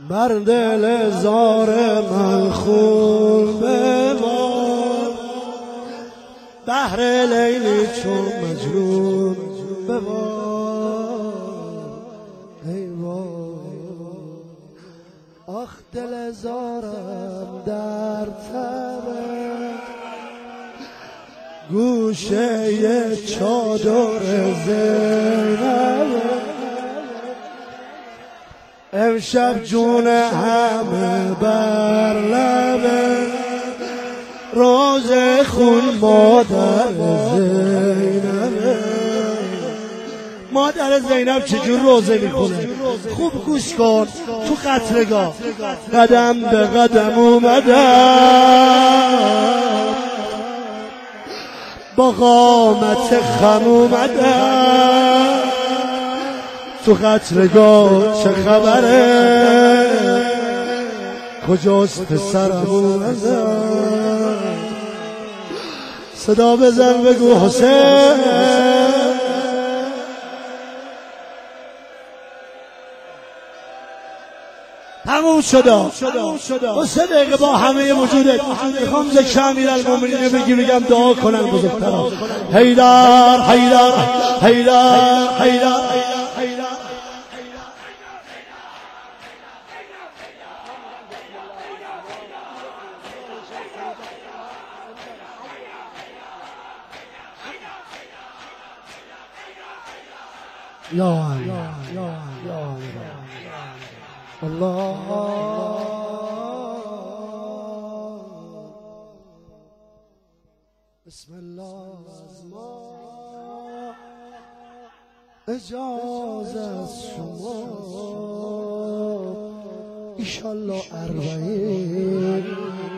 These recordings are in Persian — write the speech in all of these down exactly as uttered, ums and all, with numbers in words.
بر دل زار من خون ببار، بهر لیلی چون مجنون ببار. ای وای آخ دل زارم در تبه، گوشه ی چادر زینبه. امشب جون همه بر لبه، روز خون مادر زینبه. مادر زینب چجور روزه میخونه؟ خوب گوش کن. تو قطرگاه قدم به قدم اومدم، با قامت خم اومدم. تو قطرگاه چه خبره؟ کجاست پسرم اومدم؟ صدا بزن بگو حسین. تموم شدا با سه دقیقه با همه وجودت میخوام ذکر امیرالمومنین بگی بگم دعا کنن بزرگتران. حیدر حیدر حیدر حیدر یا الله بسم الله. از ما اجازه از شما ایشالله اربعین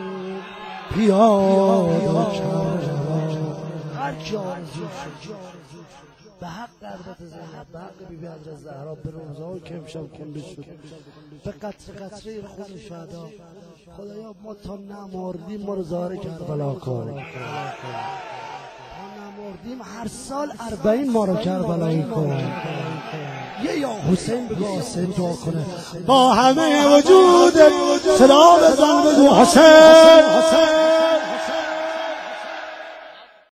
پیاده کرد هر کی آرزو شد به حق حضرت زینب، به حق بیبی حضرت زهرا، به روزهای که امشب کنده شد، به قطره قطره خون شهدا. خدایا ما تا نمردیم ما رو ظاهر کربلا کن، تا نمردیم هر سال اربعین ما رو کربلایی کن. یه یا حسین بگو حسین دعا کنه با همه وجود صدا بزن بگو حسین.